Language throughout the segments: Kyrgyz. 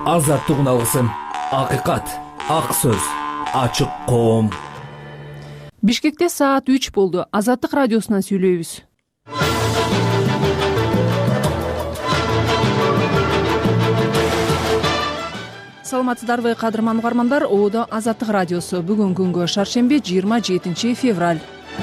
азаттык үналгысын, акыйкат, ак сөз, ачык коом. Бишкекте саат 3 болду. Азаттык радиосунан сүйлөйбүз. Саламатсыздарбы, кадырман угармандар. Оодо Азаттык радиосу. Бүгүн күнгө шаршемби, 27 февраль.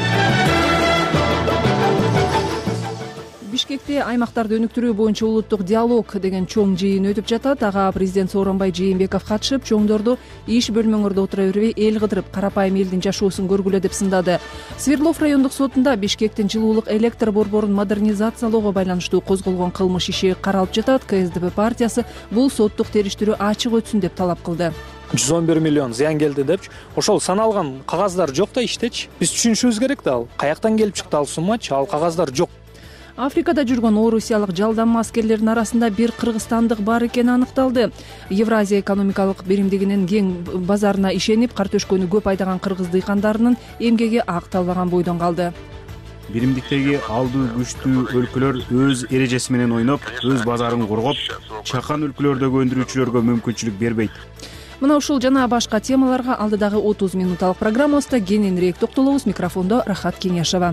Бишкекте аймактарды өнүктүрүү боюнча улуттук диалог деген чоң жыйын өтүп жатат. Ага президент Сооронбай Жээнбеков катышып, чоңдорду иш бөлмөңөрдө отура бербей, эл кыдырып, карапайым элдин жашоосун көргүлө деп сындады. Свердлов райондук сотунда Бишкектин жылуулук электр борборун модернизациялоого байланыштуу козголгон кылмыш иши каралып жатат. КСДП партиясы бул соттук териштирүү ачык өтсүн деп талап кылды. 111 миллион зыян келди депчи, ошол саналган кагаздар жок да иштечи. Биз түшүнүшүбүз керек да, ал каяктан келип чыкты ал суммачы, ал кагаздар жок. Африкада жүргөн орусиялык жалданма аскерлердин арасында бир кыргызстандык бар экени аныкталды. Евразия экономикалык биримдигинин кең базарына ишенип, картөшкөнү көп айдаган кыргыз дыйкандарынын эмгеги акталбаган бойдон калды. Биримдиктеги алдуу күчтүү өлкөлөр өз эрежеси менен ойноп, өз базарын коргоп, чакан өлкөлөрдөгү өндүрүүчүлөргө мүмкүнчүлүк бербейт. Мына ушул жана башка темаларга алдыдагы 30 минуталык программабызда кененирээк токтолобуз. Микрофондо Рахат Кеңешова.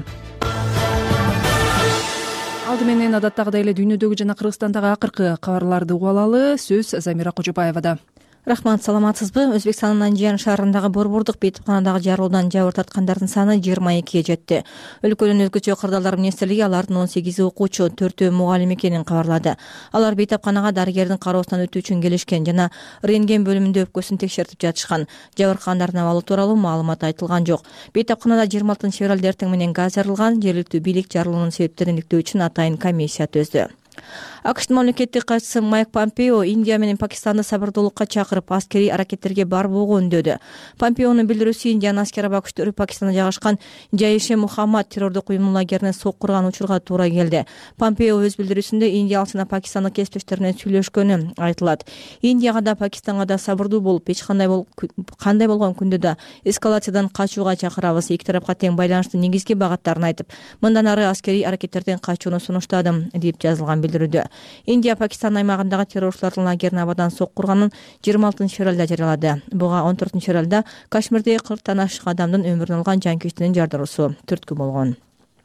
Алды менен адаттагыдай эле дүйнөдөгү жана Кыргызстандагы акыркы кабарларды угуп алалы. Сөз Замира Кожобаевада. Рахмат, саламатсызбы? Өзбекстандын Анжиян шаарындагы борбордук бейтипканадагы жарылуудан жабыр тарткандардын саны 22-ге жетти. Өлкөнүн өзгөчө кырдаалдар министрлиги алардын 18 окуучу, 4 мугалим экенин кабарлады. Алар бейтипканага дарыгердин кароосунан өтүү үчүн келишкен жана рентген бөлүмүндө өпкөсүн текшертип жатышкан. Жабыркагандардын абалы тууралуу маалымат айтылган жок. Бейтипканада 26 февралда эртең менен газ жарылган. Жергиликтүү бийлик жарылуунун себептерин иликтөө үчүн атайын комиссия түздү. АКШтын мамлекеттик катчысы Майк Помпео Индия менен Пакистанды сабырдуулукка чакырып, аскерий аракеттерге барбоого үндөдү. Помпеонун билдирүүсү, Индиянын аскер аба күчтөрү Пакистанда жайгашкан Жайше Мухаммад террордук уюмунун лагерине соккурган учурга туура келди. Помпео өз билдирүүсүндө индиялык жана пакистандык кесиптештеринен сүйлөшкөнү айтылат. Индияга да Пакистанга да сабырдуу болуп, кандай болгон күндө да эскалациядан качууга чакырабыз. Эки тарапка тең байланыштын негизги багыттарын айтып, мындан ары аскерий аракеттерден качууну сунуштадым, деп жазылган билдирүүдө. Индия Пакистан аймагындагы террорчулардын лагерин абадан соккурганын 26 февралда жарыялады. Буга 14 февралда Кашмирде 40 ашык адамдын өмүрүн алган жанкечтинин жардыруусу түрткү болгон.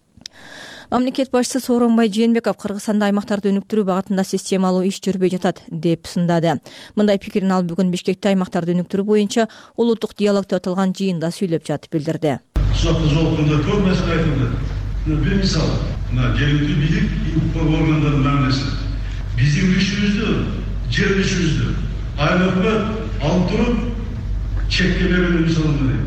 Мамлекет башчысы Сооронбай Жээнбеков Кыргызстанда аймактарды өнүктүрүү багытында системалуу иш жүрбөй жатат деп сындады. Мындай пикирин ал бүгүн Бишкекте аймактарды өнүктүрүү боюнча улуттук диалогдо өтүлгөн жыйында сүйлөп жатып билдирди. Көп нерсе айтылды. Бир мисал, жергиликтүү бийлик органдардын мамилеси. Биздин күчүбүздү, жер күчүбүздү аймакка алып туруп чекке берүүнү мисалында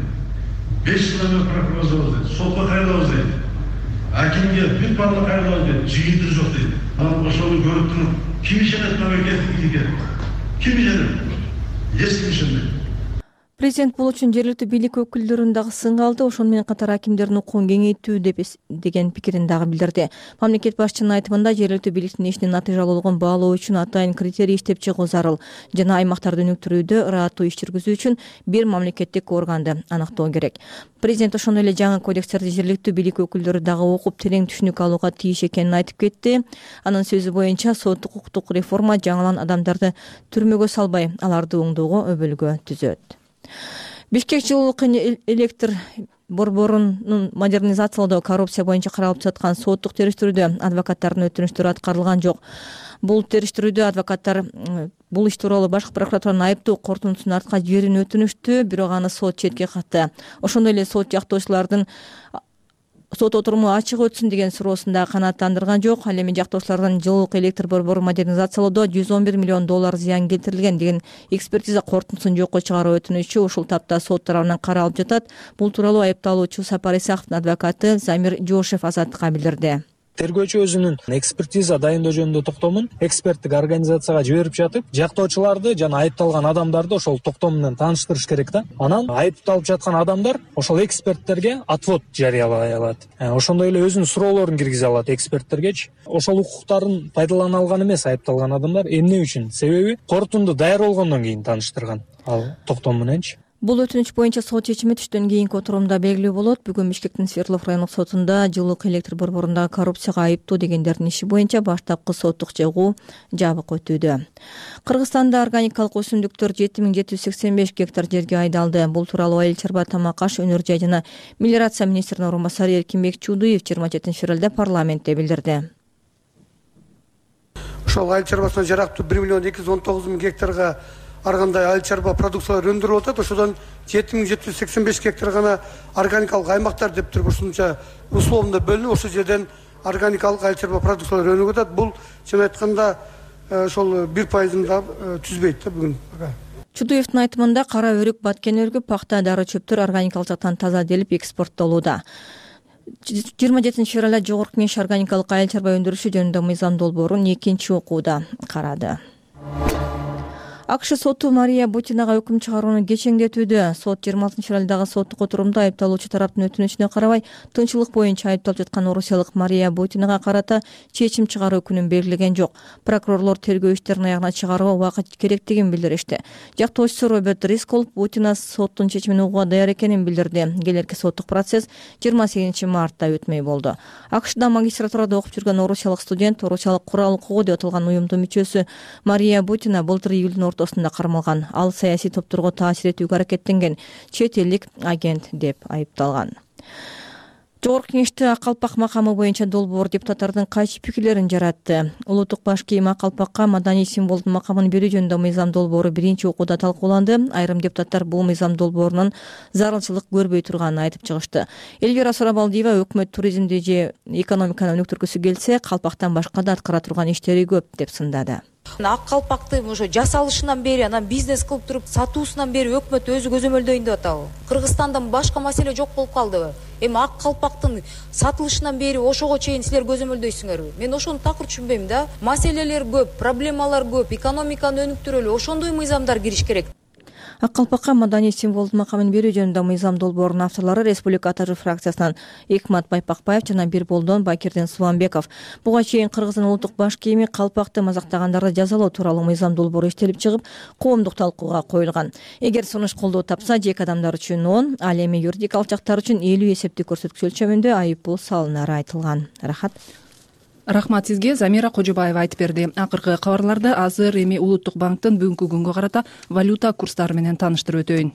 5 жылдан прокуратурабыз сотко кайрылабыз дейт. Акимге бүт барлык кайрылабыз дейт. Жыйынтыгы жок дейт. Анан ошону көрүп туруп, ким ишенет мамлекеттик бийликке? Ким ишенет? Эч ким ишенбейт. Президент бул үчүн жергиликтүү бийлик өкүлдөрүн дагы сынга алды. Ошону менен катар акимдердин укугун кеңейтүү деген пикирин дагы билдирди. Мамлекет башчынын айтымында жергиликтүү бийликтин ишинин натыйжалуулугун баалоо үчүн атайын критерий иштеп чыгуу зарыл. Жана аймактарды өнүктүрүүдө ыраттуу иш жүргүзүү үчүн бир мамлекеттик органды аныктоо керек. Президент ошондой эле жаңы кодекстерди жергиликтүү бийлик өкүлдөрү дагы окуп, терең түшүнүк алууга тийиш экенин айтып кетти. Анын сөзү боюнча соттук укуктук реформа жаңылан адамдарды түрмөгө салбай, аларды оңдоого өбөлгө түзөт. Бишкек жылуулук электр борборунун модернизациялоодо коррупция боюнча каралып жаткан соттук териштирүүдө адвокаттардын өтүнүчтөрү аткарылган жок. Бул териштирүүдө адвокаттар бул иш тууралуу башкы прокуратуранын айыптуу корутундусун артка жиберүүнү өтүнүштү, бирок аны сот четке катты. Ошондой эле сот жактоочулардын сот отуруму ачык өтсүн деген суроосун да канааттандырган жок. Ал эми жактоочулардын жылуулук электр борборун модернизациялоодо 111 миллион доллар зыян келтирилген деген экспертиза корутундусун жокко чыгаруу өтүнүчү ушул тапта сот тарабынан каралып жатат. Бул тууралуу айыпталуучу Сапар Исаковдун адвокаты Замир Жошев Азаттыкка билдирди. Тергөөчү өзүнүн экспертиза дайындоо жөнүндө токтомун эксперттик организацияга жиберип жатып, жактоочуларды жана айыпталган адамдарды ошол токтом менен тааныштырыш керек да. Анан айыпталып жаткан адамдар ошол эксперттерге отвод жарыялай алат. Ошондой эле өзүнүн суроолорун киргизе алат эксперттергечи. Ошол укуктарын пайдалана алган эмес айыпталган адамдар. Эмне үчүн? Себеби корутунду даяр болгондон кийин тааныштырган ал токтом мененчи. Бул өтүнүч боюнча сот чечими түштөн кийинки отурумда белгилүү болот. Бүгүн Бишкектин Свердлов райондук сотунда жылуулук электр борборундагы коррупцияга айыптуу дегендердин иши боюнча баштапкы соттук чыгуу жабык өтүүдө. Кыргызстанда органикалык өсүмдүктөр 7785 гектар жерге айдалды. Бул тууралуу Айыл чарба тамак аш өнөр жай жана мелиорация министринин орун басары Эркинбек Чуудуев 27 февралда парламентте билдирди. Ошол айыл чарбасына жарактуу 1 миллион 219 миң гектарга аргандай айыл чарба продукциялар өндүрүлүп атат. Ошодон 7785 гектар гана органикалык аймактар деп туруп ушунча условно бөлүнүп, ошол жерден органикалык айыл чарба продукциялар өнүгүп атат. Бул чын айтканда ошол 1% да түзбөйт да бүгүн. Чудуевдин айтымында кара өрүк, баткен өрүгү, пакта, дары чөптөр органикалык жактан таза делип экспорттолууда. 27 февралда Жогорку Кеңеш органикалык айыл чарба өндүрүшү жөнүндө мыйзам долбоорун экинчи окууда карады. АКШ соту Мария Бутинага өкүм чыгарууну кечеңдетүүдө. Сот 26 февралдагы соттук отурумда айыпталуучу тараптын өтүнүчүнө карабай тынччылык боюнча айыпталып жаткан орусиялык Мария Бутинага карата чечим чыгаруу күнүн белгилеген жок. Прокурорлор тергөө иштерин аягына чыгарууга убакыт керектигин билдиришти. Жактоочусу Роберт Рискол Бутина соттун чечимин угууга даяр экенин билдирди. Келерки соттук процесс 28 мартта өтмөй болду. АКШда магистратурада окуп жүргөн орусиялык студент, орусиялык курал укугу деп аталган уюмдун мүчөсү Мария Бутина былтыр июлдун ортосунда кармалган. Ал саясий топторго таасир этүүгө аракеттенген чет элдик агент деп айыпталган. Жогорку Кеңеште Ак калпак макамы боюнча долбоор депутаттардын кайсы пикирлерин жаратты. Улуттук баш кийим Ак калпакка маданий символдун макамын берүү жөнүндө мыйзам долбоору биринчи окууда талкууланды. Айрым депутаттар бул мыйзам долбоорунун зарылчылык көрбөй турганын айтып чыгышты. Элвира Сурабалдиева өкмөт туризмди же экономиканы өнүктүргүсү келсе, калпактан башка да аткара турган иштери көп деп сындады. Ак калпакты ошо жасалышынан бери, анан бизнес кылып туруп сатуусунан бери өкмөт өзү көзөмөлдөйүн деп атабы. Кыргызстандан башка маселе жок болуп калдыбы? Эми ак калпактын сатылышынан бери ошого чейин силер көзөмөлдөйсүңөрбү? Мен ошону такыр түшүнбөйм да. Маселелер көп, проблемалар көп, экономиканы өнүктүрөлү, ошондой мыйзамдар кириш керек. Ак калпакка маданий символдун макамын берүү жөнүндө мыйзам долбоорунун авторлору Республика АТЖ фракциясынан Экмат Байпакбаев жана Бирболдон Бакирдин Субанбеков. Буга чейин Кыргыздын улуттук баш кийими калпакты мазактагандарды жазалоо тууралуу мыйзам долбоору иштелип чыгып, коомдук талкууга коюлган. Эгер сунуш колдоо тапса, жеке адамдар үчүн 10, ал эми юридикалык жактар үчүн 50 эсептик көрсөткүч өлчөмүндө айып пул салынары айтылган. Рахмат сизге. Замира Кожобаева айтып берди. Акыркы кабарларды азыр эми Улуттук банктын бүгүнкү күнгө карата валюта курстары менен тааныштырып өтөйүн.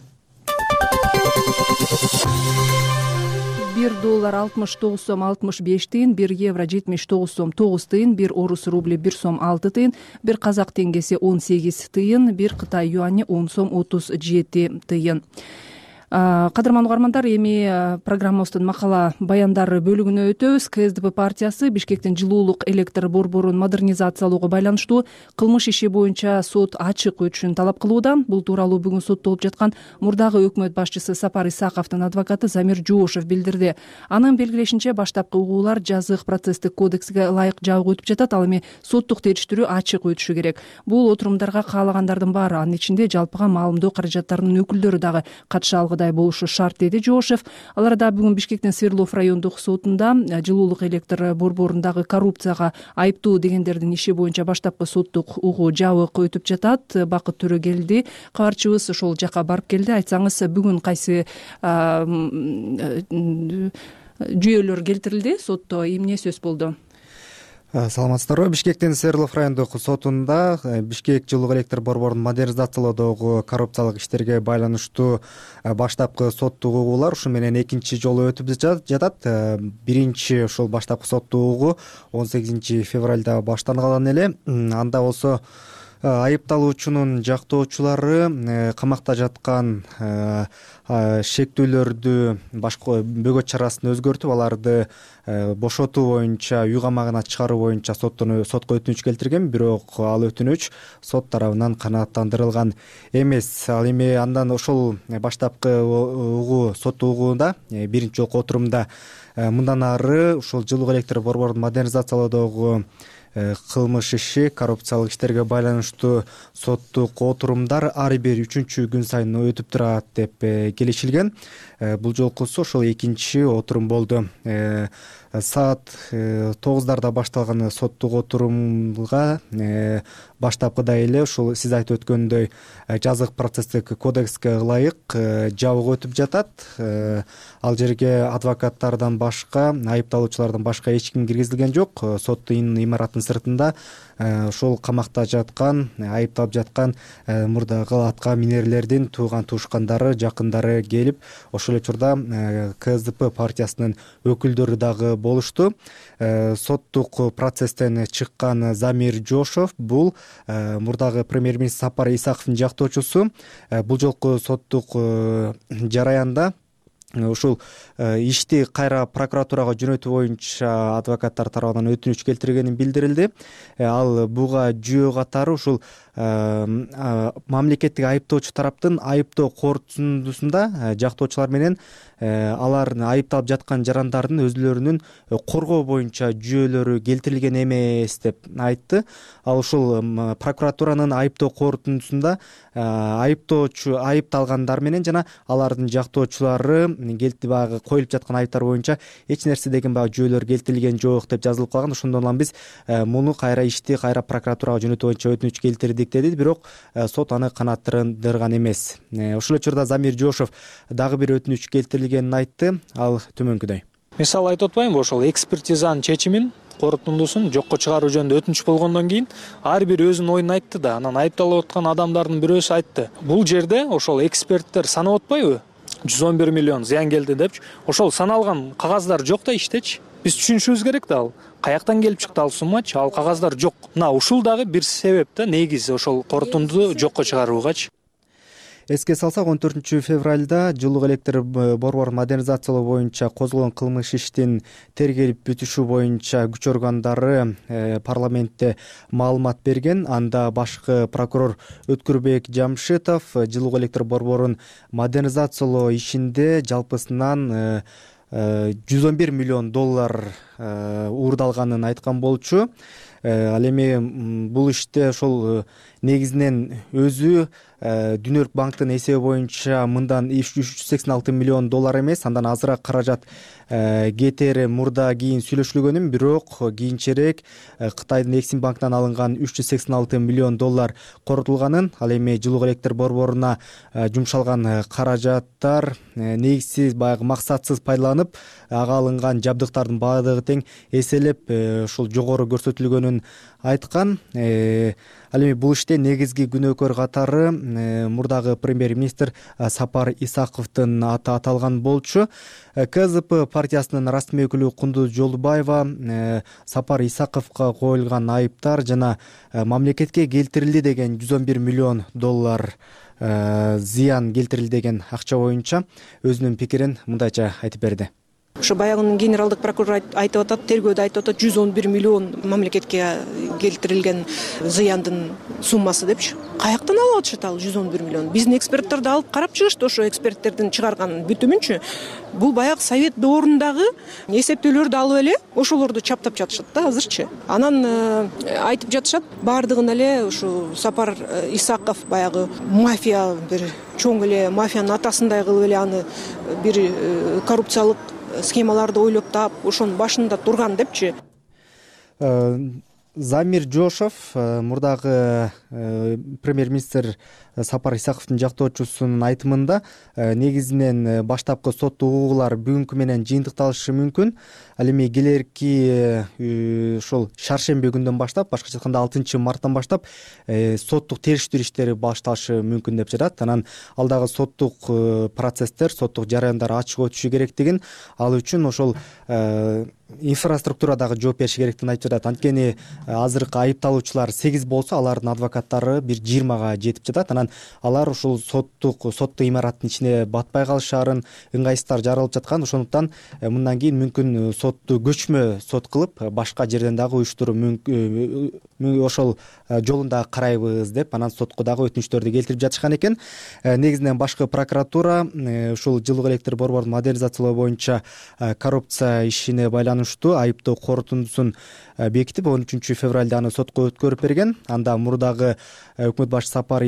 $1 69 сом 65 тыйын, 1 евро 79 сом 9 тыйын, 1 орус рубли 1 сом 6 тыйын, 1 казак теңгеси 18 тыйын, 1 Кытай юани 10 сом 37 тыйын. Кадырман угармандар, эми программабыздын макала баяндары бөлүгүнө өтөбүз. КСДП партиясы Бишкектин жылуулук электр борборун модернизациялоого байланыштуу кылмыш иши боюнча сот ачык өтүшүн талап кылууда. Бул тууралуу бүгүн соттолуп жаткан мурдагы өкмөт башчысы Сапар Исаковдун адвокаты Замир Жоошев билдирди. Анын белгилешинче, баштапкы угуулар жазык процесстик кодекске ылайык жабык өтүп жатат. Ал эми соттук териштирүү ачык өтүшү керек. Бул отурумдарга каалагандардын баары, анын ичинде жалпыга маалымдоо каражаттарынын өкүлдөрү дагы катыша алгыдай болушу шарт, деди Жоошев. Аларда бүгүн Бишкектин Свердлов райондук сотунда жылуулук электр борборундагы коррупцияга айыптуу дегендердин иши боюнча баштапкы соттук угуу жабык өтүп жатат. Бакыт Төрөгелди кабарчыбыз ошол жака барып келди. Айтсаңыз, бүгүн кайсы жүйөлөр келтирилди сотто, эмне сөз болду? Саламатсыздарбы. Бишкектин Свердлов райондук сотунда Бишкек жылуулук электр борборун модернизациялоодогу коррупциялык иштерге байланыштуу баштапкы соттук угуулар ушу менен экинчи жолу өтүп жатат. Биринчи ошол баштапкы соттук угуу 18 февралда башталган эле. Анда болсо айыпталуучунун жактоочулары камакта жаткан шектүүлөрдү башка бөгөт чарасын өзгөртүп, аларды бошотуу боюнча, үй камагына чыгаруу боюнча сотко өтүнүч келтирген, бирок ал өтүнүч сот тарабынан канааттандырылган эмес. Ал эми андан ошол баштапкы угуу соттук угууда биринчи жолку отурумда мындан ары ушул жылуулук электр борборун модернизациялоодогу кылмыш иши, коррупциялык иштерге байланыштуу соттук отурумдар ар бир 3-күн сайын өтүп турат деп келишилген. Бул жолкусу ошол экинчи отурум болду. саат 9:00 башталган соттук отурумга баштапкыда эле ушул сиз айтып өткөндөй жазык процесстик кодекске ылайык жабык өтүп жатат. Ал жерге адвокаттардан башка, айыпталуучулардан башка эч ким киргизилген жок. Соттун имараттын сыртында ошол камакта жаткан, айыпталып жаткан мурдагы атка минерлердин тууган туушкандары, жакындары келип, ошол эле учурда КСДП партиясынын өкүлдөрү дагы болушту. Соттук процесстен чыккан Замир Жошов бул мурдагы премьер-министр Сапар Исаковдун жактоочусу. Бул жолку соттук жараянда ушул ишти кайра прокуратурага жөнөтүү боюнча адвокаттар тарабынан өтүнүч келтиргени билдирилди. Ал буга жөө катары ушул мамлекеттик айыптоочу тараптын айыптоо корутундусунда жактоочулар менен алардын айыпталып жаткан жарандардын өзүлөрүнүн коргоо боюнча жүйөлөрү келтирилген эмес деп айтты. Ал ушул прокуратуранын айыптоо корутундусунда айыптоочу айыпталгандар менен жана алардын жактоочулары баягы коюлуп жаткан айыптар боюнча эч нерсе деген баягы жүйөлөр келтирилген жок деп жазылып калган. Ошондон улам биз муну кайра ишти кайра прокуратурага жөнөтүү боюнча өтүнүч келтирдик деди, бирок сот аны канааттандырган эмес. Ошол учурда Замир Жошов дагы бир өтүнүч келтирилгенин айтты. Ал төмөнкүдөй. Мисалы айтып атпаймынбы, ошол экспертизанын чечимин, корутундусун жокко чыгаруу жөнүндө өтүнүч болгондон кийин ар бир өзүнүн оюн айтты да. Анан айыпталып аткан адамдардын бирөөсү айтты: бул жерде ошол эксперттер санап атпайбы? 111 миллион зыян келди депчи. Ошол саналган кагаздар жок да иштечи. Биз түшүнүшүбүз керек да, ал каяктан келип чыкты ал суммачы, ал кагаздар жок. Мына ушул дагы бир себеп да, негизи ошол корутунду жокко чыгаруугачы. Эске салсак, 14 февралда жылуу электр борборун модернизациялоо боюнча козголгон кылмыш иштин тергелип бүтүшү боюнча күч органдары парламентте маалымат берген. Анда башкы прокурор Өткүрбек Жамшитов жылуу электр борборун модернизациялоо ишинде жалпысынан 111 миллион доллар уурдалганын айткан болчу. Ал эми бул иште ошол негизинен өзү Дүнөрк банктын эсеби боюнча мындан 386 миллион доллар эмес, андан азыраак каражат кетери мурда кийин сүйлөшүлгөнүн, бирок кийинчерээк Кытайдын Эксим банкынан алынган 386 миллион доллар корутулганын, ал эми жылуу электр борборуна жумшалган каражаттар негизсиз, баягы максатсыз пайдаланып, ага алынган жабдыктардын баардыгы тең эселеп ушул жогору көрсөтүлгөнүн айткан. Ал эми бул иште негизги күнөөкөр катары мурдагы премьер-министр Сапар Исаковдун аты аталган болчу. КСДП партиясынын расмий өкүлү Кундуз Жолдубаева Сапар Исаковго коюлган айыптар жана мамлекетке келтирилди деген 111 миллион доллар зыян келтирилди деген акча боюнча өзүнүн пикирин мындайча айтып берди. Ошо баягы генералдык прокурор айтып атат, тергөөдө айтып атат, 111 миллион мамлекетке келтирилген зыяндын суммасы депчи. Каяктан алып атышат ал 111 миллион? Биздин эксперттерди алып карап чыгышты, ошо эксперттердин чыгарган бүтүмүнчү. Бул баягы совет доорундагы эсептөөлөрдү алып эле ошолорду чаптап жатышат да азырчы. Анан айтып жатышат, баардыгын эле ушу Сапар Исаков баягы мафия, бир чоң эле мафиянын атасындай кылып эле аны бир коррупциялык схемаларды ойлоп таап, ошонун башында турган депчи. Замир Жошов мурдагы премьер-министр Сапар Исаковдун жактоочусунун айтымында негизинен баштапкы соттук угуулар бүгүнкү менен жыйынтыкталышы мүмкүн. Ал эми келерки ошол шаршемби күндөн баштап, башкача айтканда 6 марттан баштап соттук териштирүү иштери башталышы мүмкүн деп жатат. Анан ал дагы соттук процесстер, соттук жараяндар ачык өтүшү керектигин, ал үчүн ошол инфраструктура дагы жооп бериши керектигин айтып жатат. Анткени азыркы айыпталуучулар 8 болсо, алардын адвокаттары бир 20га жетип жатат. Анан алар ушул соттук имараттын ичине батпай калышаарын, ыңгайсыздыктар жаралып жаткан. Ошондуктан мындан кийин мүмкүн сотту көчмө сот кылып, башка жерден дагы уюштуруу ошол жолунда карайбыз деп, анан сотко дагы өтүнүчтөрдү келтирип жатышкан экен. Негизинен башкы прокуратура ушул жылуу электр борборун модернизациялоо боюнча коррупция ишине байланыштуу айыптоо корутундусун бекитип, 13 февралда аны сотко өткөрүп берген. Анда мурдагы өкмөт башчысы Сапар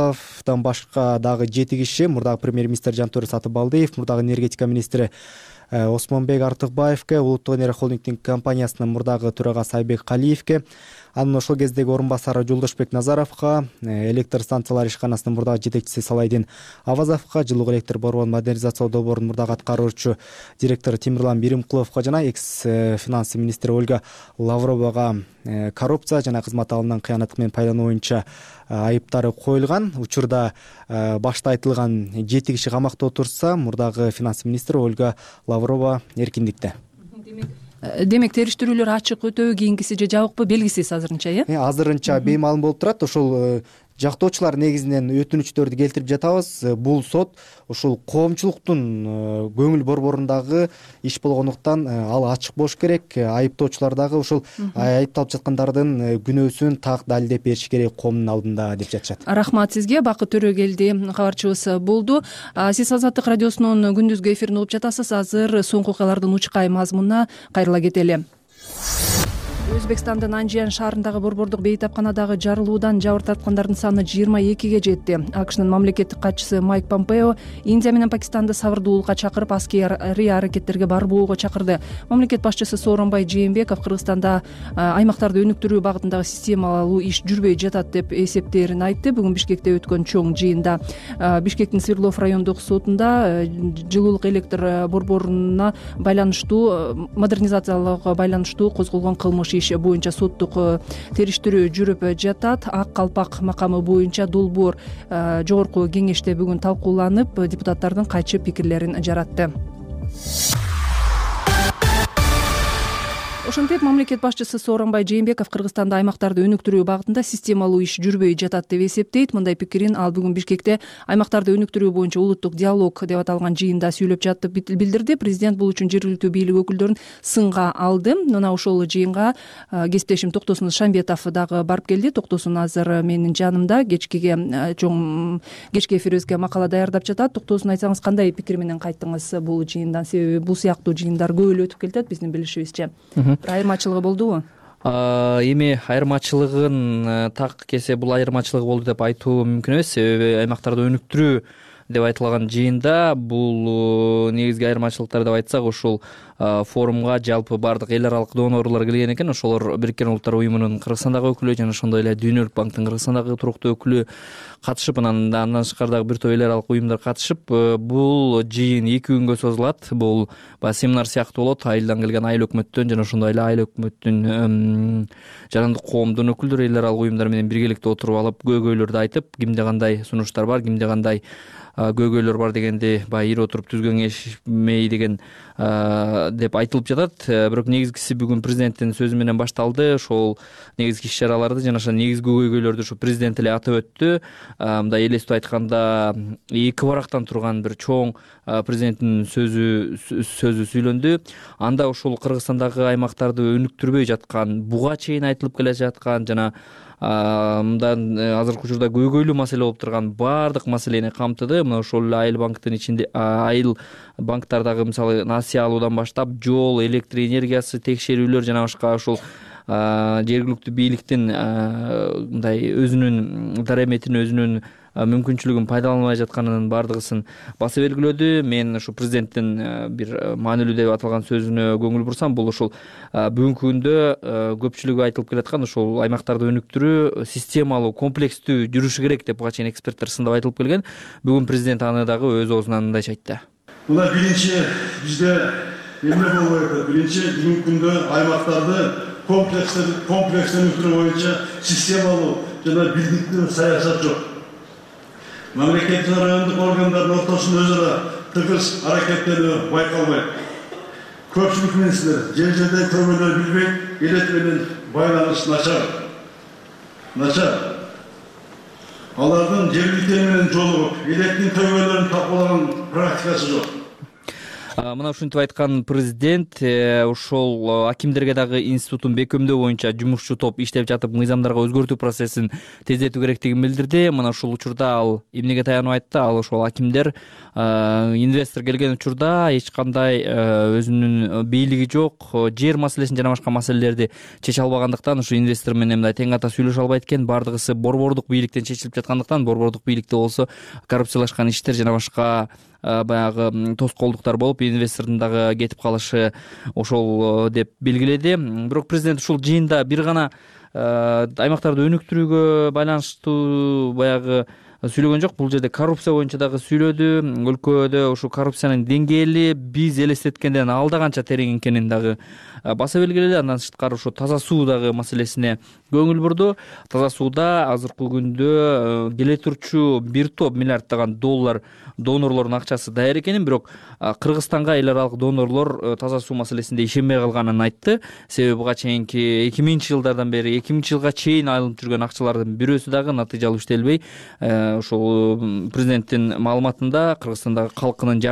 Исаковдон башка дагы 7 киши, мурдагы премьер-министр Жантөре Сатыбалдиев, мурдагы энергетика министри Осмонбек Артыкбаевке, Улуттук энергия холдингдин компаниясынын мурдагы төрагасы Айбек Калиевке, анын ошол кездеги орун басары Жолдошбек Назаровго, электр станциялар ишканасынын мурдагы жетекчиси Салайдин Авазовго, жылуу электр борборун модернизациялоо долбоорунун мурдагы аткаруучу директору Тимирлан Биримкуловго жана экс финансы министри Ольга Лавровага коррупция жана кызмат алымынан кыянаттык менен пайдалануу боюнча айыптары коюлган. Учурда башта айтылган 7 киши камакта отурса, мурдагы финансы министри Ольга Лаврова эркиндикте. Демек териштирүүлөр ачык, өтө кийинкиси же жабыкпы белгисиз азырынча, Азырынча беймалым болуп турат. Ошол жактоочулар негизинен өтүнүчтөрдү келтирип жатабыз. Бул сот ушул коомчулуктун көңүл борборундагы иш болгондуктан ал ачык болуш керек. Айыптоочулар дагы ушул айыпталып жаткандардын күнөөсүн так далилдеп бериш керек коомдун алдында деп жатышат. Рахмат сизге. Бакыт Төрөгелди кабарчыбыз болду. Сиз Азаттык радиосунун күндүзгү эфирин угуп жатасыз. Азыр соңку окуялардын учкай мазмунуна кайрыла кетели. Өзбекстандын Анжиян шаарындагы борбордук бейтапканадагы жарылуудан жабыр тарткандардын саны 22ге жетти. АКШнын мамлекеттик катчысы Майк Помпео Индия менен Пакистанды сабырдуулукка чакырып, аскерий аракеттерге барбоого чакырды. Мамлекет башчысы Сооронбай Жээнбеков Кыргызстанда аймактарды өнүктүрүү багытындагы системалуу иш жүрбөй жатат деп эсептерин айтты. Бүгүн Бишкекте өткөн чоң жыйында Бишкектин Свердлов райондук сотунда жылуулук электр борборуна байланыштуу модернизациялоого байланыштуу козголгон кылмыш иш боюнча соттук териштирүү жүрүп жатат. Ак калпак макамы боюнча долбоор жогорку кеңеште бүгүн талкууланып, депутаттардын кайчы пикирлерин жаратты. Ошентип мамлекет башчысы Сооронбай Жээнбеков Кыргызстанда аймактарды өнүктүрүү багытында системалуу иш жүрбөй жатат деп эсептейт. Мындай пикирин ал бүгүн Бишкекте аймактарды өнүктүрүү боюнча улуттук диалог деп аталган жыйында сүйлөп жатып билдирди. Президент бул үчүн жергиликтүү бийлик өкүлдөрүн сынга алды. Мына ошол жыйынга кесиптешим Токтосун Шамбетов дагы барып келди. Токтосун азыр менин жанымда. Кечки эфирибизге макала даярдап жатат. Токтосун, айтсаңыз, кандай пикир менен кайттыңыз бул жыйындан? Себеби бул сыяктуу жыйындар көп эле өтүп келатат биздин билишибизче. Айырмачылыгы болдубу? Эми айырмачылыгын так кесе бул айырмачылыгы болду деп айтуу мүмкүн эмес. Себеби аймактарды өнүктүрүү деп айтылган жыйында бул негизги айырмачылыктар деп айтсак, ушул форумга жалпы баардык эл аралык донорлор келген экен. Ошолор Бириккен Улуттар уюмунун Кыргызстандагы өкүлү жана ошондой эле Дүйнөлүк банктын Кыргызстандагы туруктуу өкүлү катышып, андан тышкары дагы бир топ эл аралык уюмдар катышып, бул жыйын 2 күнгө созулат. Бул баягы семинар сыяктуу болот. Айылдан келген айыл өкмөттөн жана ошондой эле айыл өкмөттүн жарандык коомдун өкүлдөрү эл аралык уюмдар менен биргеликте отуруп алып, көйгөйлөрдү айтып, кимде кандай сунуштар бар, кимде кандай көйгөйлөр бар дегенди баягы ири отуруп түз кеңешмей деген деп айтылып жатат. Бирок негизгиси бүгүн президенттин сөзү менен башталды. Ошол негизги иш чараларды жана ошо негизги көйгөйлөрдү ушу президент эле атап өттү. Мындай элестүү айтканда 2 барактан турган бир чоң президенттин сөзү сүйлөндү. Анда ушул Кыргызстандагы аймактарды өнүктүрбөй жаткан, буга чейин айтылып келе жаткан жана мындан азыркы учурда көйгөйлүү маселе болуп турган баардык маселени камтыды. Мына ошол эле айыл банктын ичинде айыл банктардагы мисалы насыя алуудан баштап жол, электр энергиясы текшерүүлөр жана башка ушул жергиликтүү бийликтин мындай өзүнүн дараметин, өзүнүн мүмкүнчүлүгүн пайдаланбай жатканынын баардыгысын баса белгилөөдү. Мен ушу президенттин бир маанилүү деп аталган сөзүнө көңүл бурсам, бул ушул бүгүнкү күндө көпчүлүгү айтылып келаткан ушул аймактарды өнүктүрүү системалуу, комплекстүү жүрүшү керек деп буга чейин эксперттер сындап айтылып келген. Бүгүн президент аны дагы өз оозунан мындайча айтты. Мына биринчи бизде эмне болбой атат? Биринчи бүгүнкү күндө аймактарды комплекстүү өнүктүрүү боюнча системалуу жана бирдиктүү саясат жок. Мамлекет жана райондук органдардын ортосунда өзара тыгыз аракеттенүү байкалбайт. Көпчүлүк менсиздер жер-жерден көйгөйлөр билбей, элек менен байланыш начар. Алардын жергиликтер менен жолугуп, электин көйгөйлөрүн талкуулаган практикасы жок. Мына ушинтип айткан президент ошол акимдерге дагы институтун бекемдөө боюнча жумушчу топ иштеп жатып, мыйзамдарга өзгөртүү процессин тездетүү керектигин билдирди. Мына ушул учурда ал эмнеге таянып айтты? Ал ошол акимдер инвестор келген учурда эч кандай өзүнүн бийлиги жок, жер маселесин жана башка маселелерди чече албагандыктан ушу инвестор менен мындай тең ата сүйлөшө албайт экен. Бардыгысы борбордук бийликтен чечилип жаткандыктан, борбордук бийликте болсо коррупциялашкан иштер жана башка баягы тоскоолдуктар болуп инвестордун дагы кетип калышы ошол деп белгиледи. Бирок президент ушул жыйында бир гана аймактарды өнүктүрүүгө байланыштуу баягы сүйлөгөн жок. Бул жерде коррупция боюнча дагы сүйлөдү. Өлкөдө ушул коррупциянын деңгээли биз элестеткенден алда канча терең экенин дагы баса белгиледи. Андан сырткары ошо таза суу дагы маселесине көңүл бурду. Таза сууда азыркы күндө келе турчу 1 топ миллиарддаган доллар донорлордун акчасы даяр экенин, бирок Кыргызстанга эл аралык донорлор таза суу маселесинде ишенбей калганын айтты. Себеби буга чейинки 2000-жылдардан бери 2000-жылга чейин айылынып жүргөн акчалардын бирөөсү дагы натыйжалуу иштелбей, ошол президенттин маалыматында Кыргызстандагы калкынын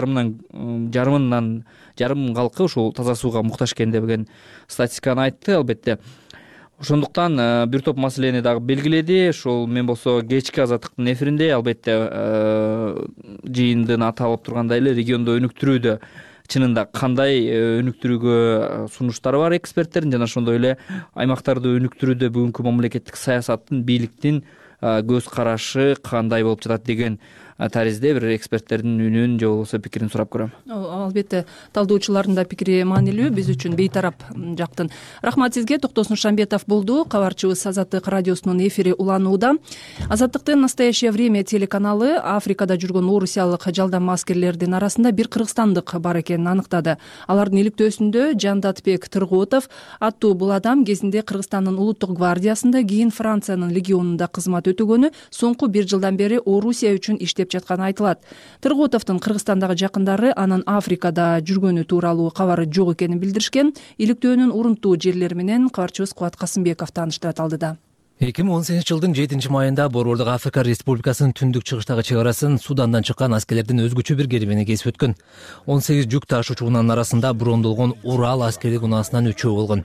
жарым калкы ушул таза сууга муктаж экен деген статистиканы айтты. Албетте ошондуктан бир топ маселени дагы белгиледи. Ошол мен болсо кечки Азаттыктын эфиринде албетте жыйындын аты алып тургандай эле региондо өнүктүрүүдө чынында кандай өнүктүрүүгө сунуштары бар эксперттердин, жана ошондой эле аймактарды өнүктүрүүдө бүгүнкү мамлекеттик саясаттын, бийликтин көз карашы кандай болуп жатат деген таризде бир эксперттердин үнүн же болбосо пикирин сурап көрөм. Албетте талдоочулардын да пикири маанилүү, биз үчүн бейтарап жактын. Рахмат сизге. Токтосун Шамбетов болду. Кабарчыбыз Азаттык радиосунун эфири уланууда. Азаттыктын «Настоящее время» телеканалы Африкада жүргөн орусиялык жалдам аскерлердин арасында бир кыргызстандык бар экенин аныктады. Алардын иликтөөсүндө Жандатбек Тыргоотов аттуу бул адам кезинде Кыргызстандын улуттук гвардиясында, кийин Франциянын легионунда кызмат өтөгөнү, соңку 1 жылдан бери Орусия үчүн иштеп жатканы айтылат. Тыргоотовдун Кыргызстандагы жакындары анын Африкада жүргөнү тууралуу кабары жок экенин билдиришкен. Иликтөөнүн урунтуу жерлери менен кабарчыбыз Кубат Касымбеков тааныштыра талдыда. 2018-жылдын 7-майында Борбордук Африка Республикасынын түндүк чыгыштагы чек арасын Судандан чыккан аскерлердин өзгөчө бир керебени кесип өткөн. 18 жүк ташуучунун арасында брондолгон Урал аскердик унаасынан 3 болгон.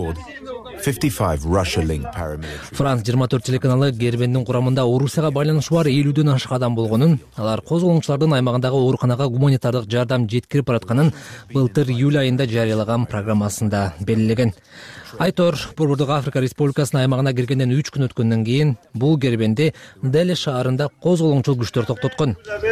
Франс 24 телеканалы кербендин курамында Орусияга байланышы бар 50дөн ашык адам болгонун, алар козголоңчулардын аймагындагы ооруканага гуманитардык жардам жеткирип баратканын былтыр июль айында жарыялаган программасында белгилеген. Айтор, Борбордук Африка Республикасынын аймагына киргенден 3 күн өткөндөн кийин бул кербенди Деле шаарында козголоңчул күчтөр токтоткон.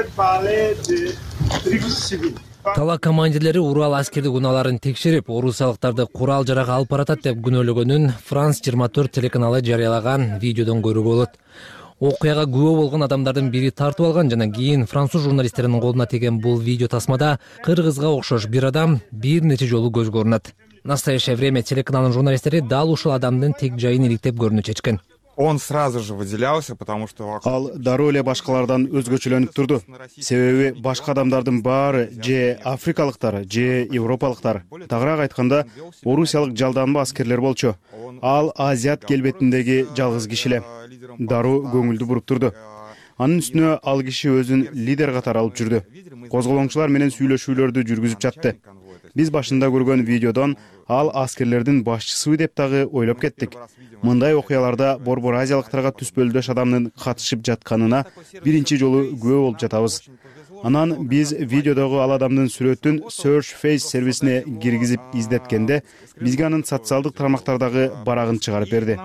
Тала командирлери Урал аскердик унааларын текшерип, орусиялыктарды курал-жарак алып баратат деп күнөөлөгөнүн Франс 24 телеканалы жарыялаган видеодон көрүүгө болот. Окуяга күбө болгон адамдардын бири тартып алган жана кийин француз журналисттеринин колуна тиген бул видео тасмада кыргызга окшош бир адам бир нече жолу көзгө көрүнөт. «Настоящее время» телеканалынын журналисттери дал ушул адамдын тек жайын иликтеп көрүүнү чечкен. Он сразу же выделялся, потому что ал дароо эле башкалардан өзгөчөлөнүп турду. Себеби башка адамдардын баары же африкалыктар, же европалыктар. Тагыраак айтканда, орусиялык жалданма аскерлер болчу. Ал азиат келбетиндеги жалгыз киши эле. Дароо көңүлдү буруп турду. Анын үстүнө ал киши өзүн лидер катары алып жүрдү. Козголоңчулар менен сүйлөшүүлөрдү жүргүзүп жатты. Биз башында көргөн видеодон ал аскерлердин башчысыбы деп дагы ойлоп кеттик. Мындай окуяларда борбор азиялыктарга түспөлдөш адамдын катышып жатканына биринчи жолу күбө болуп жатабыз. Анан биз видеодогу ал адамдын сүрөтүн Search Face сервисине киргизип издеткенде, бизге анын социалдык тармактардагы барагын чыгарып берди.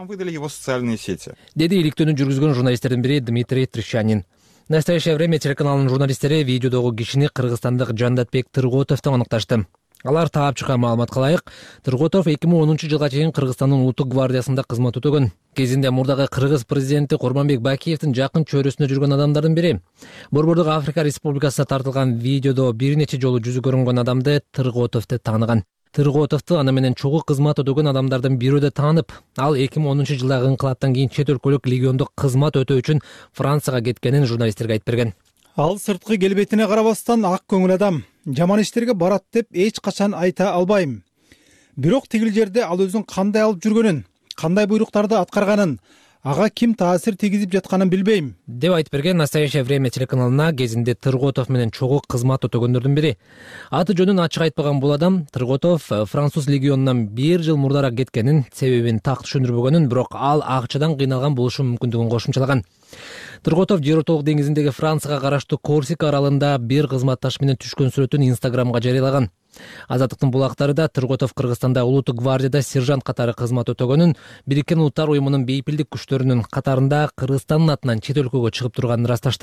Деди иликтөөнү жүргүзгөн журналисттердин бири Дмитрий Трещанин. «Настоящее время» телеканалынын журналисттери видеодогу кишини кыргызстандык Жандатбек Тыргоотовду аныкташты. Алар таап чыккан маалыматка ылайык, Тыргоотов 2010-жылга чейин Кыргызстандын улуттук гвардиясында кызмат өтөгөн. Кезинде мурдагы кыргыз президенти Курманбек Бакиевдин жакын чөйрөсүндө жүргөн адамдардын бири. Борбордук Африка Республикасына тартылган видеодо бир нече жолу жүзү көрүнгөн адамды Тыргоотов деп тааныган. Тыргоотовду аны менен чогуу кызмат өтөгөн адамдардын бирөө деп таанып, ал 2010-жылдагы инкылаптан кийин чет өлкөлүк легиондук кызмат өтөө үчүн Францияга кеткенин журналисттерге айтып берген. Ал сырткы келбетине карабастан ак көңүл адам. Жаман иштерге барат деп эч качан айта албайм. Бирок тигил жерде ал өзүн кандай алып жүргөнүн, кандай буйруктарды аткарганын, ага ким таасир тийгизип жатканын билбейм, деп айтып берген «Настоящее время» телеканалына кезинде Тыргоотов менен чогуу кызмат өтөгөндөрдүн бири. Аты жөнүн ачык айтпаган бул адам Тыргоотов француз легионунан 1 жыл мурдараак кеткенин, себебин так түшүндүрбөгөнүн, бирок ал акчадан кыйналган болушу мүмкүндүгүн кошумчалаган. Тыргоотов Жер ортолук деңизиндеги Францияга караштуу Корсика аралында бир кызматташ менен түшкөн сүрөтүн Инстаграмга жарыялаган. Азаттыктын булактары да Тыргоотов Кыргызстанда улуттук гвардияда сержант катары кызмат өтөгөнүн, Бириккен Улуттар уюмунун бейпилдик күчтөрүнүн катарында Кыргызстандын атынан чет өлкөгө чыгып турганын ырасташты.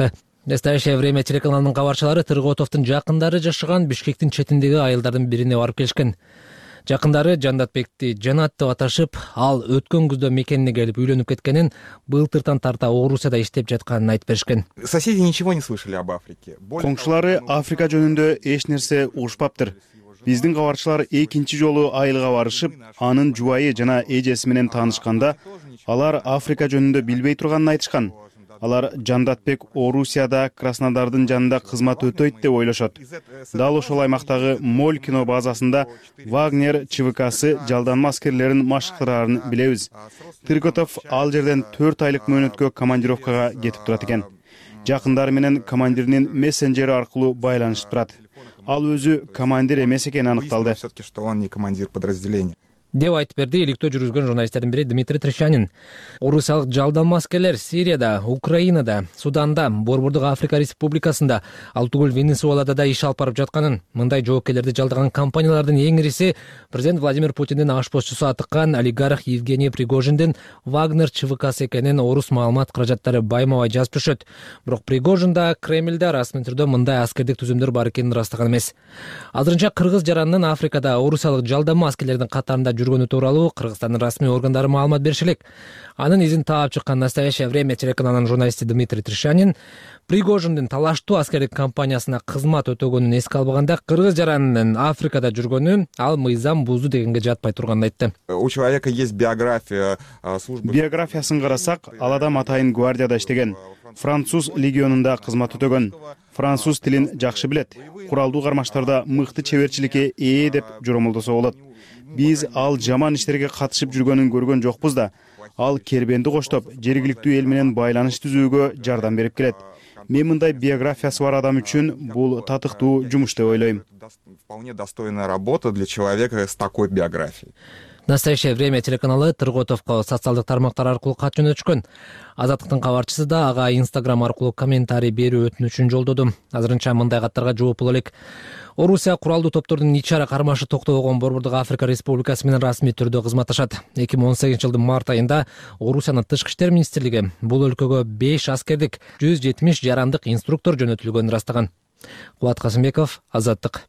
Настоящее время телеканалынын кабарчылары Тыргоотовдун жакындары жашаган Бишкектин четиндеги айылдардын бирине барып келишкен. Жакындары Жандатбекти жанат деп аташып, ал өткөн күздө мекенине келип үйлөнүп кеткенин, былтыртан тарта Орусияда иштеп жатканын айтып беришкен. Соседи ничего не слышали об Африке. Коңшулары Африка жөнүндө эч нерсе угушпаптыр. Биздин кабарчылар экинчи жолу айылга барышып, анын жубайы жана эжеси менен таанышканда, алар Африка жөнүндө билбей турганын айтышкан. Алар Жандатбек Орусияда Краснодардын жанында кызмат өтөйт деп ойлошот. Дал ошол аймактагы Моль кино базасында Вагнер ЧВКсы жалданма аскерлерин машыктыраарын билебиз. Тырготов ал жерден 4 айлык мөөнөткө командировкага кетип турат экен. Жакындары менен командиринин мессенджери аркылуу байланышып турат. Ал өзү командир эмес экени аныкталды. Все-таки, что он не командир подразделения. Деп айтып берди иликтөө жүргүзгөн журналисттердин бири Дмитрий Трещанин. Орусиялык жалданма аскерлер Сирияда, Украинада, Суданда, Борбордук Африка Республикасында, ал түгүл Венесуэлада да иш алып барып жатканын, мындай жоопкерлерди жалдаган компаниялардын эң ириси президент Владимир Путиндин ашпозчусу атыккан олигарх Евгений Пригожиндин Вагнер ЧВКсы экенин орус маалымат каражаттары байма-бай жазып түшөт. Бирок Пригожин да Кремльде расмий түрдө мындай аскердик түзүмдөр бар экенин ырастаган эмес. Азырынча кыргыз жаранынын Африкада орусиялык жалданма аскерлердин катарында жүргөнү тууралуу Кыргызстандын расмий органдары маалымат бериши элек. Анын изин таап чыккан Настоящее время телеканалынын журналисти Дмитрий Трещанин Пригожиндин талаштуу аскердик компаниясына кызмат өтөгөнүн эске албаганда, кыргыз жаранынын Африкада жүргөнү ал мыйзам бузду дегенге жатпай турганын айтты. У человека есть биография службы. Биографиясын карасак, ал адам атайын гвардияда иштеген. Француз легионунда кызмат өтөгөн. Француз тилин жакшы билет. Куралдуу кармаштарда мыкты чеберчиликке ээ деп жоромолдосо болот. Биз ал жаман иштерге катышып жүргөнүн көргөн жокпуз да, ал кербенди коштоп, жергиликтүү эл менен байланыш түзүүгө жардам берип келет. Мен мындай биографиясы бар адам үчүн бул татыктуу жумуш деп ойлойм. Вполне достойная работа для человека с такой биографией. Настоящее время телеканалы Тырготовго социалдык тармактар аркылуу кат жөнөтүшкөн. Азаттыктын кабарчысы да ага Instagram аркылуу комментарий берүү өтүнүчүн жолдоду. Азырынча мындай каттарга жооп боло элек. Орусия куралдуу топтордун ичара кармашы токтобогон Борбордук Африка Республикасы менен расмий түрдө кызматташат. 2018-жылдын март айында Орусиянын Тышкы иштер министрлиги бул өлкөгө 5 аскердик, 170 жарандык инструктор жөнөтүлгөнүн ырастаган. Кубат Касымбеков, Азаттык.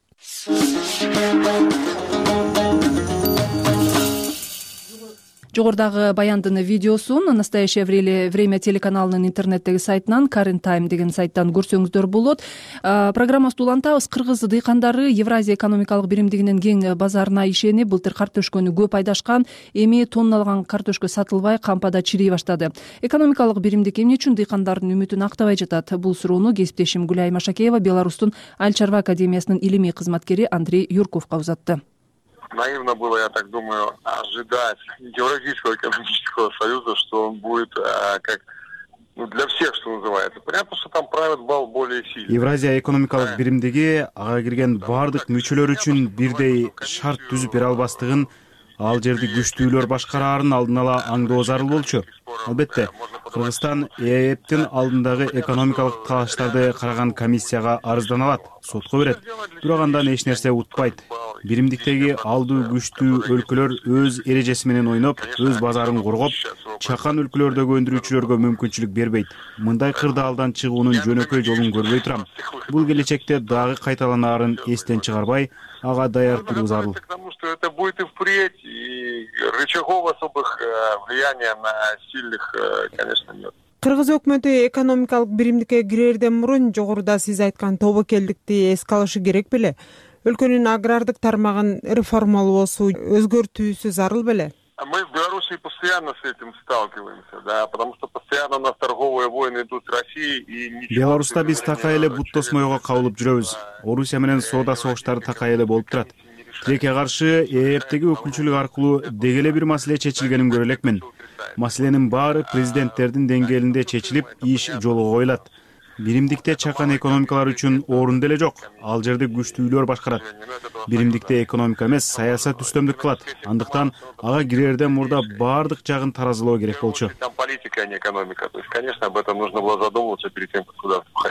Жогорудагы баяндын видеосун Настоящее время телеканалынын интернеттеги сайтынан Current Time деген сайттан көрсөңүздөр болот. Программабызды улантабыз. Кыргыз дыйкандары Евразия экономикалык биримдигинин кең базарына ишенип, былтыр картөшкөнү көп айдашкан, эми тонналган картөшкө сатылбай, кампада чирей баштады. Экономикалык биримдик эмне үчүн дыйкандардын үмүтүн актабай жатат? Бул суроону кесиптешим Гүлай Машакеева Беларустун Аль Чарба академиясынын илимий кызматкери Андрей Юрковго узатты. Наивно было, я так думаю, ожидать Евразийского экономического союза, что он будет как для всех, что называется. Понятно, что там правят более сильные. Евразия экономикалык биримдиги ага кирген бардык мүчөлөр үчүн бирдей шарт түзүп бере албастыгын, ал жерди күчтүүлөр башкараарын алдын ала аңдоо зарыл болчу. Албетте, Кыргызстан ЭЭПтин алдындагы экономикалык талаштарды караган комиссияга арыздан алат, сотко берет. Бирок андан эч нерсе утпайт. Биримдиктеги алдуу күчтүү өлкөлөр өз эрежеси менен ойноп, өз базарын коргоп, чакан өлкөлөрдөгү өндүрүүчүлөргө мүмкүнчүлүк бербейт. Мындай кырдаалдан чыгуунун жөнөкөй жолун көрбөй турам. Бул келечекте дагы кайталанаарын эстен чыгарбай, ага даяр туруу зарыл. Потому что это будет и впредь, и рычагов особых влияния на сильных, конечно, нет. Кыргыз өкмөтү экономикалык биримдикке кирерден мурун жогоруда сиз айткан тобокелдикти эске алышы керек беле? Өлкөнүн агрардык тармагын реформалоосу, өзгөртүүсү зарыл беле? Мы в Беларуси постоянно с этим сталкиваемся, да, потому что постоянно у нас торговые войны идут с Россией и ничего. Беларуста биз такай эле бут тосмойго кабылып жүрөбүз. Орусия менен соода согуштары такай эле болуп турат. Тилекке каршы ЭЭПтеги өкүлчүлүк аркылуу деги эле бир маселе чечилгенин көрө элекмин. Маселенин баары президенттердин деңгээлинде чечилип, иш жолго коюлат. Биримдикте чакан экономикалар үчүн орун деле жок. Ал жерде күчтүүлөр башкарат. Биримдикте экономика эмес, саясат үстөмдүк кылат. Андыктан ага кирерден мурда баардык жагын таразылоо керек болчу. Там политика, а не экономика. То есть, конечно, об этом нужно было задумываться перед тем, как туда входить.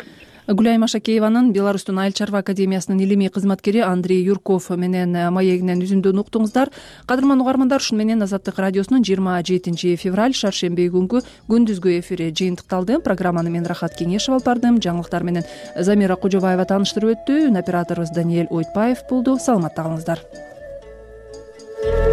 Гүлайым Ашакееванын Беларустун Айыл чарба академиясынын илимий кызматкери Андрей Юрков менен маегинен үзүндүн уктуңуздар. Кадырман угармандар, ушуну менен Азаттык радиосунун 27 февраль шаршемби күнгү күндүзгү эфири жыйынтыкталды. Программаны мен Рахат Кеңешев алып бардым. Жаңылыктар менен Замира Кожобаева тааныштырып өттү. Операторубуз Даниэль Ойтбаев болду. Саламатта калыңыздар.